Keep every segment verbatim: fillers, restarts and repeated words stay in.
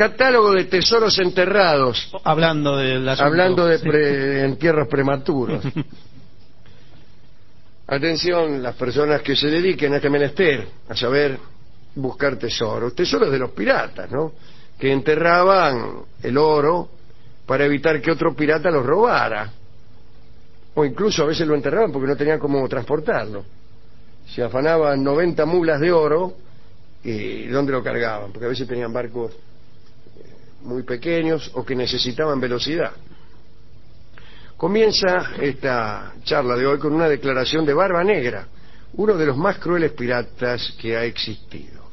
Catálogo de tesoros enterrados. Hablando del asunto. Hablando de sí. pre entierros prematuros. Atención, las personas que se dediquen a este menester, a saber buscar tesoros. Tesoros de los piratas, ¿no? Que enterraban el oro para evitar que otro pirata los robara. O incluso a veces lo enterraban porque no tenían cómo transportarlo. Se afanaban noventa mulas de oro y ¿dónde lo cargaban? Porque a veces tenían barcos muy pequeños o que necesitaban velocidad. Comienza esta charla de hoy con una declaración de Barba Negra, uno de los más crueles piratas que ha existido.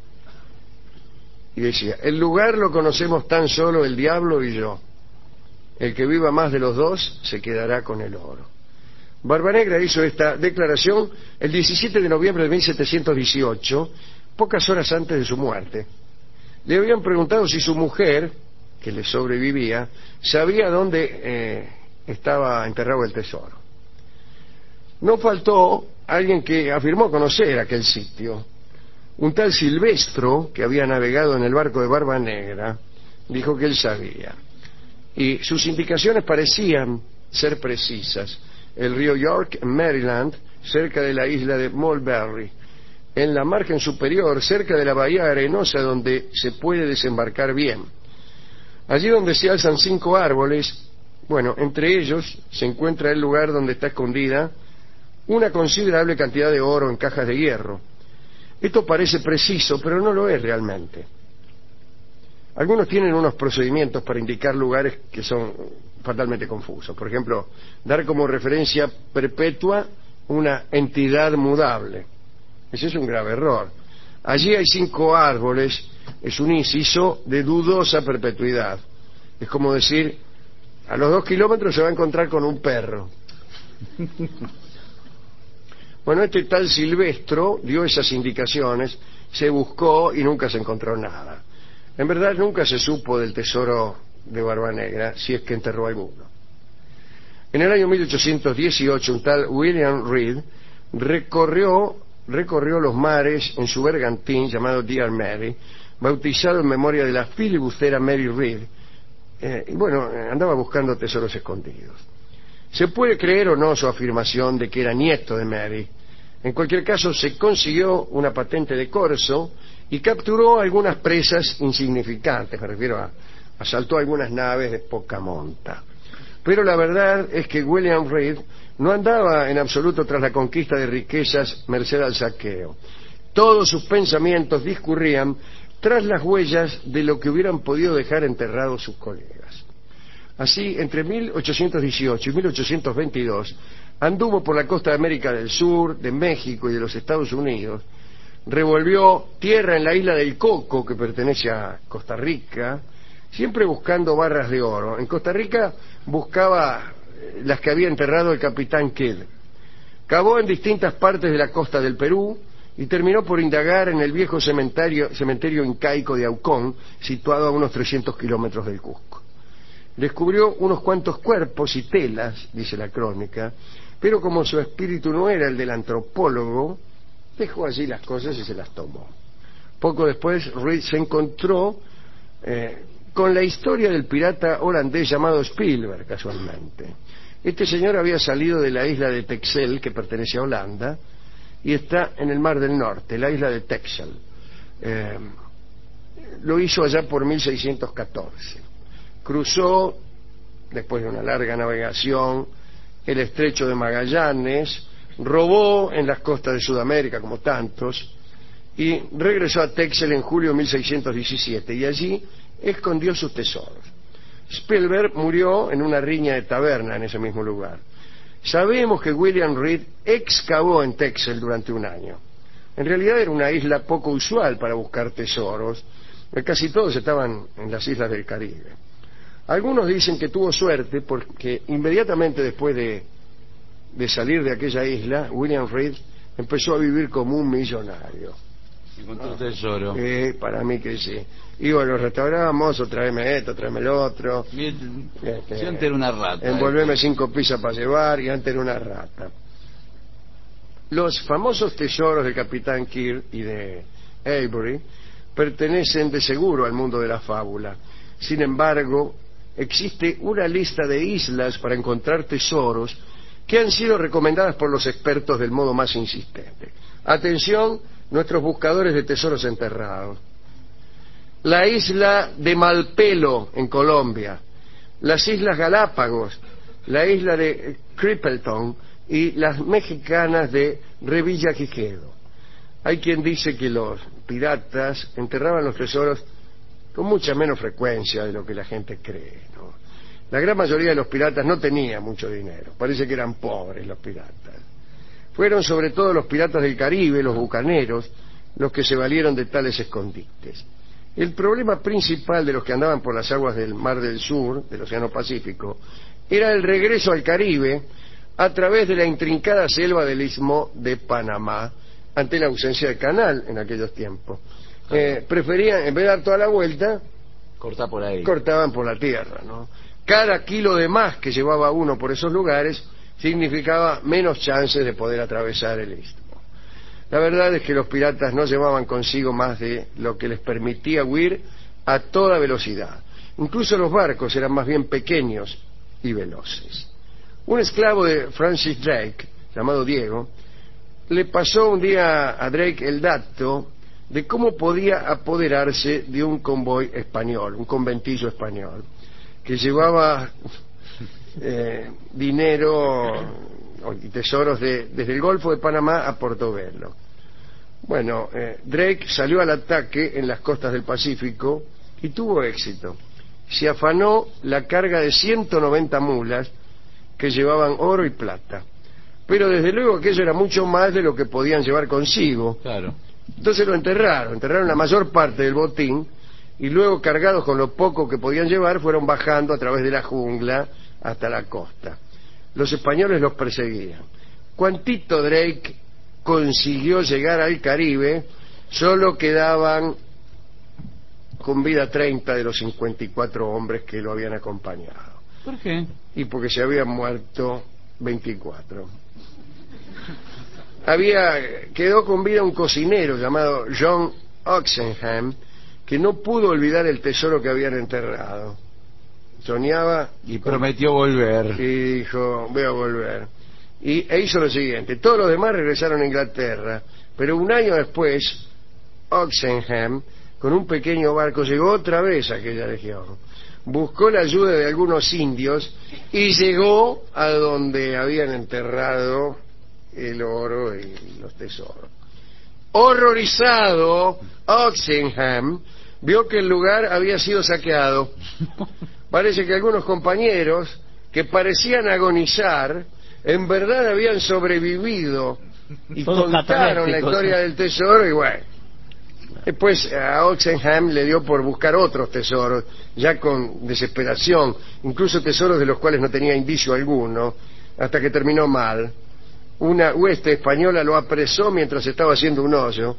Y decía: el lugar lo conocemos tan solo el diablo y yo. El que viva más de los dos se quedará con el oro. Barba Negra hizo esta declaración el diecisiete de noviembre de mil setecientos dieciocho, pocas horas antes de su muerte. Le habían preguntado si su mujer, que le sobrevivía, sabía dónde eh, estaba enterrado el tesoro. No faltó alguien que afirmó conocer aquel sitio. Un tal Silvestro, que había navegado en el barco de Barba Negra, dijo que él sabía. Y sus indicaciones parecían ser precisas. El río York, en Maryland, cerca de la isla de Mulberry. En la margen superior, cerca de la bahía arenosa donde se puede desembarcar bien. Allí donde se alzan cinco árboles, bueno, entre ellos se encuentra el lugar donde está escondida una considerable cantidad de oro en cajas de hierro. Esto parece preciso, pero no lo es realmente. Algunos tienen unos procedimientos para indicar lugares que son fatalmente confusos. Por ejemplo, dar como referencia perpetua una entidad mudable. Ese es un grave error. Allí hay cinco árboles, es un inciso de dudosa perpetuidad. Es como decir, a los dos kilómetros se va a encontrar con un perro. Bueno, este tal Silvestro dio esas indicaciones, se buscó y nunca se encontró nada. En verdad nunca se supo del tesoro de Barba Negra, si es que enterró alguno. En el año mil ochocientos dieciocho, un tal William Reed recorrió, recorrió los mares en su bergantín llamado Dear Mary, bautizado en memoria de la filibustera Mary Reed, eh, y bueno, andaba buscando tesoros escondidos. Se puede creer o no su afirmación de que era nieto de Mary. En cualquier caso, se consiguió una patente de corso y capturó algunas presas insignificantes, me refiero a asaltó algunas naves de poca monta. Pero la verdad es que William Reed no andaba en absoluto tras la conquista de riquezas merced al saqueo. Todos sus pensamientos discurrían tras las huellas de lo que hubieran podido dejar enterrados sus colegas. Así, entre mil ochocientos dieciocho y mil ochocientos veintidós, anduvo por la costa de América del Sur, de México y de los Estados Unidos, revolvió tierra en la isla del Coco, que pertenece a Costa Rica, siempre buscando barras de oro. En Costa Rica buscaba las que había enterrado el capitán Kidd. Cavó en distintas partes de la costa del Perú y terminó por indagar en el viejo cementerio, cementerio incaico de Aucón, situado a unos trescientos kilómetros del Cusco. Descubrió unos cuantos cuerpos y telas, dice la crónica, pero como su espíritu no era el del antropólogo, dejó allí las cosas y se las tomó. Poco después, Reed se encontró eh, con la historia del pirata holandés llamado Spielberg, casualmente. Este señor había salido de la isla de Texel, que pertenece a Holanda, y está en el Mar del Norte, la isla de Texel. Eh, lo hizo allá por mil seiscientos catorce. Cruzó, después de una larga navegación, el estrecho de Magallanes, robó en las costas de Sudamérica, como tantos, y regresó a Texel en julio de mil seiscientos diecisiete, y allí escondió sus tesoros. Spielberg murió en una riña de taberna en ese mismo lugar. Sabemos que William Reed excavó en Texel durante un año. En realidad era una isla poco usual para buscar tesoros, casi todos estaban en las islas del Caribe. Algunos dicen que tuvo suerte porque inmediatamente después de, de salir de aquella isla, William Reed empezó a vivir como un millonario. Encontró tesoro. Eh, para mí que sí. Iba a los restaurantes, mozo, tráeme esto, tráeme el otro. Este, si antes era una rata. Envolveme este. cinco pizzas para llevar, y antes era una rata. Los famosos tesoros del capitán Kidd y de Avery pertenecen de seguro al mundo de la fábula. Sin embargo, existe una lista de islas para encontrar tesoros que han sido recomendadas por los expertos del modo más insistente. Atención, nuestros buscadores de tesoros enterrados. La isla de Malpelo, en Colombia, las Islas Galápagos, la isla de Crippleton y las mexicanas de Revillagigedo. Hay quien dice que los piratas enterraban los tesoros con mucha menos frecuencia de lo que la gente cree, ¿no? La gran mayoría de los piratas no tenía mucho dinero, parece que eran pobres los piratas. Fueron sobre todo los piratas del Caribe, los bucaneros, los que se valieron de tales escondites. El problema principal de los que andaban por las aguas del Mar del Sur, del Océano Pacífico, era el regreso al Caribe a través de la intrincada selva del Istmo de Panamá, ante la ausencia de canal en aquellos tiempos. Eh, preferían, en vez de dar toda la vuelta, cortar por ahí. Cortaban por la tierra, ¿no? Cada kilo de más que llevaba uno por esos lugares significaba menos chances de poder atravesar el istmo. La verdad es que los piratas no llevaban consigo más de lo que les permitía huir a toda velocidad. Incluso los barcos eran más bien pequeños y veloces. Un esclavo de Francis Drake, llamado Diego, le pasó un día a Drake el dato de cómo podía apoderarse de un convoy español, un conventillo español, que llevaba eh, dinero y tesoros de, desde el Golfo de Panamá a Portobelo. Bueno, eh, Drake salió al ataque en las costas del Pacífico y tuvo éxito. Se afanó la carga de ciento noventa mulas que llevaban oro y plata. Pero desde luego aquello era mucho más de lo que podían llevar consigo. Claro. Entonces lo enterraron, enterraron la mayor parte del botín y luego, cargados con lo poco que podían llevar, fueron bajando a través de la jungla hasta la costa. Los españoles los perseguían. Cuantito Drake consiguió llegar al Caribe, solo quedaban con vida treinta de los cincuenta y cuatro hombres que lo habían acompañado. ¿Por qué? Y porque se habían muerto veinticuatro. Había quedó con vida un cocinero llamado John Oxenham, que no pudo olvidar el tesoro que habían enterrado. Soñaba y prometió volver. Y dijo, voy a volver. Y e hizo lo siguiente: todos los demás regresaron a Inglaterra, pero un año después Oxenham, con un pequeño barco, llegó otra vez a aquella región. Buscó la ayuda de algunos indios y llegó a donde habían enterrado el oro y los tesoros. Horrorizado, Oxenham vio que el lugar había sido saqueado. Parece que algunos compañeros que parecían agonizar en verdad habían sobrevivido y Todos contaron la historia del tesoro. Y bueno, después a Oxenham le dio por buscar otros tesoros, ya con desesperación, incluso tesoros de los cuales no tenía indicio alguno, hasta que terminó mal. Una hueste española lo apresó mientras estaba haciendo un hoyo.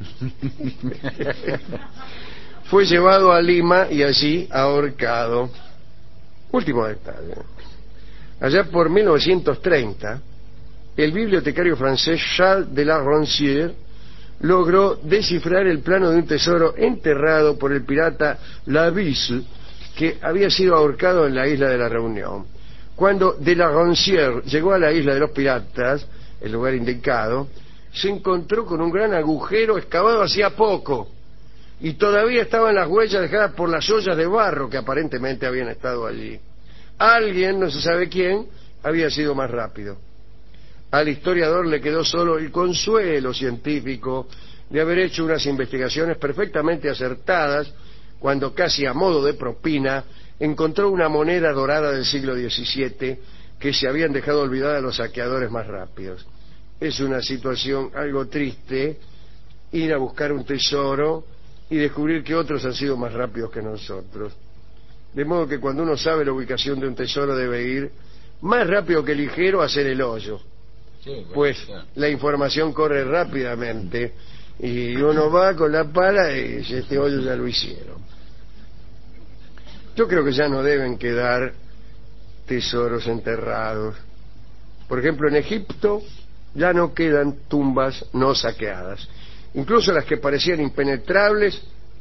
Fue llevado a Lima y allí ahorcado. Último detalle. Allá por mil novecientos treinta, el bibliotecario francés Charles de la Roncière logró descifrar el plano de un tesoro enterrado por el pirata Lavisse, que había sido ahorcado en la isla de la Reunión. Cuando de la Roncière llegó a la isla de los piratas, el lugar indicado, se encontró con un gran agujero excavado hacía poco, y todavía estaban las huellas dejadas por las ollas de barro que aparentemente habían estado allí. Alguien, no se sabe quién, había sido más rápido. Al historiador le quedó solo el consuelo científico de haber hecho unas investigaciones perfectamente acertadas cuando, casi a modo de propina, encontró una moneda dorada del siglo diecisiete que se habían dejado olvidada los saqueadores más rápidos. Es una situación algo triste ir a buscar un tesoro y descubrir que otros han sido más rápidos que nosotros. De modo que cuando uno sabe la ubicación de un tesoro debe ir más rápido que ligero a hacer el hoyo. Sí, bueno, pues ya. La información corre rápidamente y uno va con la pala y dice, este hoyo ya lo hicieron. Yo creo que ya no deben quedar tesoros enterrados. Por ejemplo, en Egipto ya no quedan tumbas no saqueadas. Incluso las que parecían impenetrables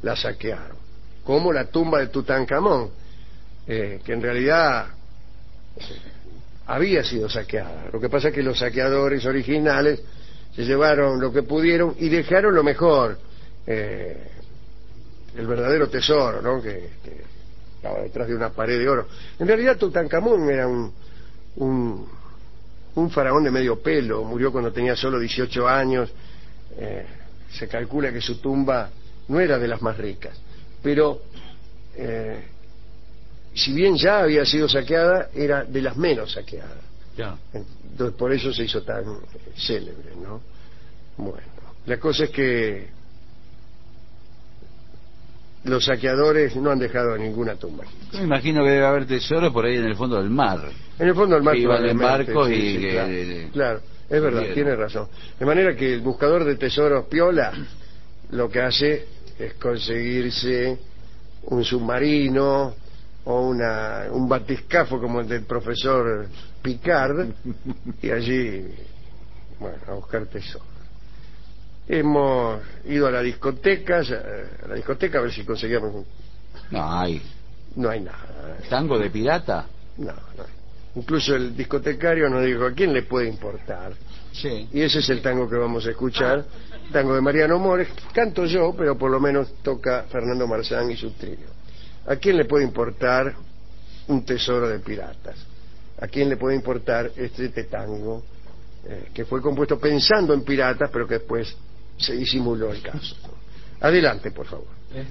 la saquearon, como la tumba de Tutankamón, eh, que en realidad eh, había sido saqueada. Lo que pasa es que los saqueadores originales se llevaron lo que pudieron y dejaron lo mejor, eh, el verdadero tesoro, ¿no? que, que estaba detrás de una pared de oro. En realidad Tutankamón era un, un, un faraón de medio pelo, murió cuando tenía solo dieciocho años, eh, se calcula que su tumba no era de las más ricas, pero eh, si bien ya había sido saqueada, era de las menos saqueadas. Ya. Entonces por eso se hizo tan eh, célebre, ¿no? Bueno, la cosa es que los saqueadores no han dejado ninguna tumba. Yo me imagino que debe haber tesoros por ahí en el fondo del mar. En el fondo del mar, que iban en probablemente, barcos sí, y sí, que... claro, claro, es verdad, Bien. tiene razón. De manera que el buscador de tesoros piola lo que hace es conseguirse un submarino o una, un batiscafo como el del profesor Picard y allí, bueno, a buscar tesoros. Hemos ido a la discoteca, a la discoteca a ver si conseguíamos un... No hay. No hay nada. ¿Tango de pirata? No, no hay. Incluso el discotecario nos dijo, ¿a quién le puede importar? Sí. Y ese es el tango que vamos a escuchar, tango de Mariano Mores. Canto yo, pero por lo menos toca Fernando Marzán y su trío. ¿A quién le puede importar un tesoro de piratas? ¿A quién le puede importar este tango eh, que fue compuesto pensando en piratas, pero que después se disimuló el caso, ¿no? Adelante, por favor. ¿Eh?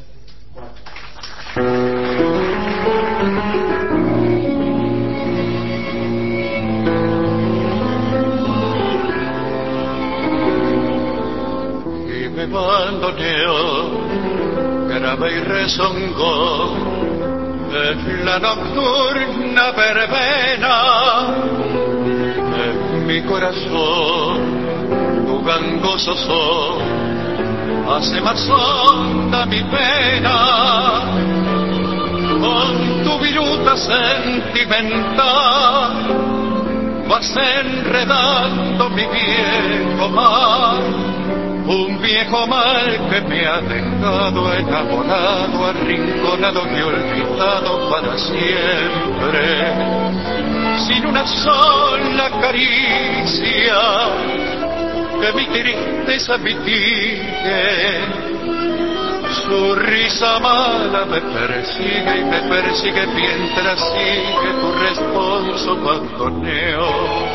Y me bandoneó, grave y rezongó, en la nocturna verbena, en mi corazón, tu gangoso son hace más honda mi pena, con tu viruta sentimental vas enredando mi viejo mal, un viejo mal que me ha dejado enamorado, arrinconado y olvidado para siempre, sin una sola caricia que mi tristeza mitigue. Su risa mala me persigue y me persigue mientras sigue tu responso bandoneo.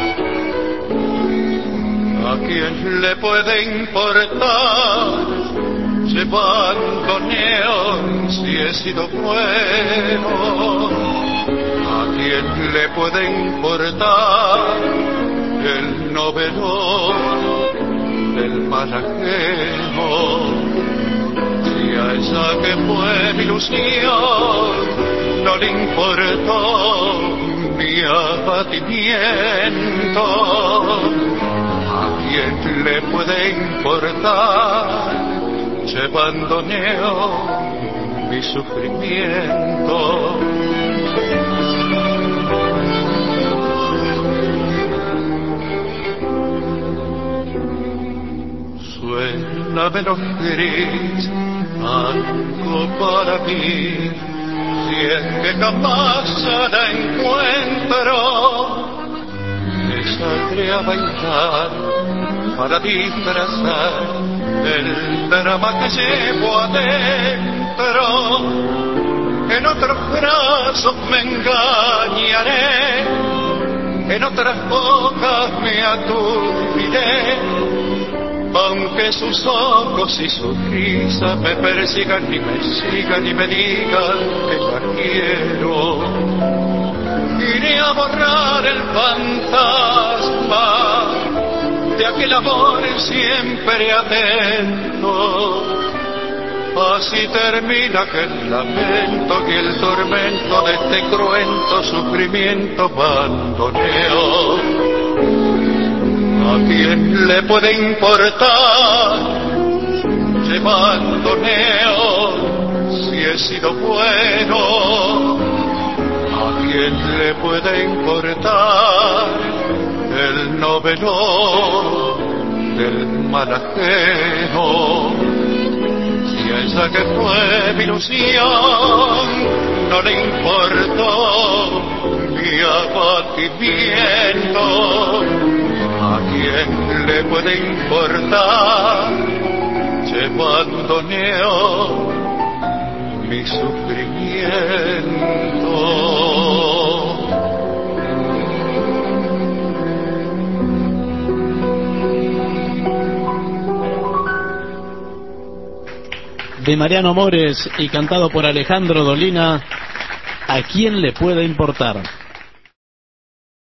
¿A quién le puede importar ese bandoneo si he sido bueno? ¿A quién le puede importar el novelón del mal ajeno? Si a esa que fue mi ilusión no le importó mi abatimiento, ¿a quién le puede importar se abandoneo mi sufrimiento? Suena menos gris algo para mí, si es que jamás la encuentro, me saldré a bailar para disfrazar el drama que llevo adentro. En otros brazos me engañaré, en otras bocas me aturdiré, aunque sus ojos y su risa me persigan y me sigan y me digan que la quiero. Iré a borrar el fantasma de aquel amor siempre atento. Así termina aquel lamento y el tormento de este cruento sufrimiento bandoneo. ¿A quién le puede importar ese bandoneo si he sido bueno? ¿A quién le puede importar el novelón del mal ajeno? Si a esa esa que fue mi ilusión no le importó mi abatimiento. ¿A quién le puede importar llevando neo mi sufrimiento? De Mariano Mores y cantado por Alejandro Dolina, ¿a quién le puede importar?